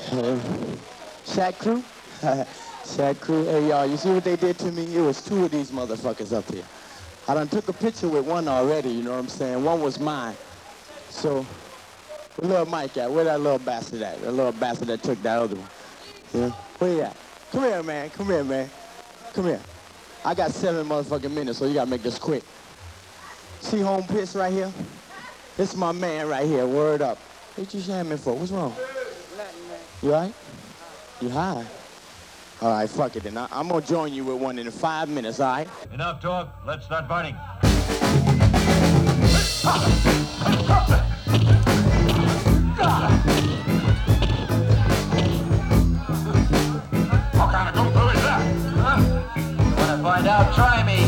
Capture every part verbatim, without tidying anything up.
Uh, Shaq Crew? Shaq Crew, hey y'all, you see what they did to me? It was two of these motherfuckers up here. I done took a picture with one already, you know what I'm saying? One was mine. So, where little Mike at? Where that little bastard at? That little bastard that took that other one. Yeah? Where he at? Come here, man. Come here, man. Come here. I got seven motherfucking minutes, so you gotta make this quick. See home piss right here? This is my man right here, word up. What you sharing me for? What's wrong? Nothing, man. You all right? You high? All right, fuck it then. I- I'm gonna join you with one in five minutes, all right? Enough talk, let's start fighting. What kind of kung fu is that? Huh? You wanna find out? Try me.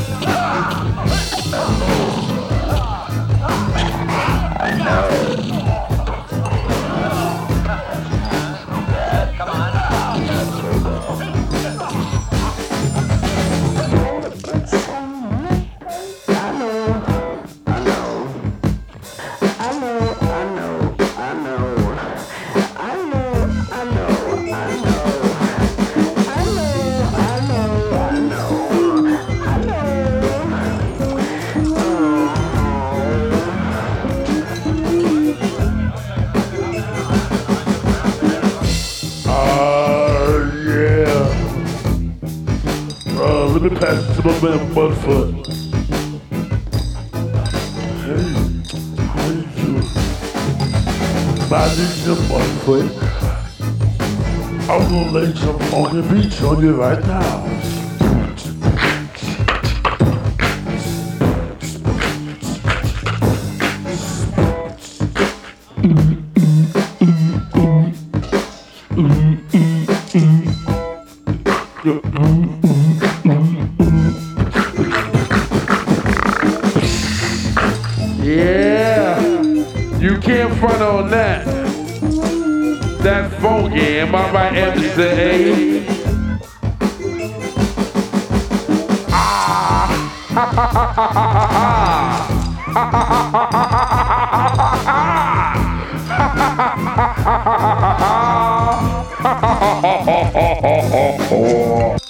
I know. Come on. Let me pass it to my man Mudfoot. Hey, how you doing? My name's Mudfoot. I'm gonna lay some funky beats on you right now. Yeah, you can't front on that. That's funky, am I right, M C A? Ah, ha ha ha ha ha ha ha.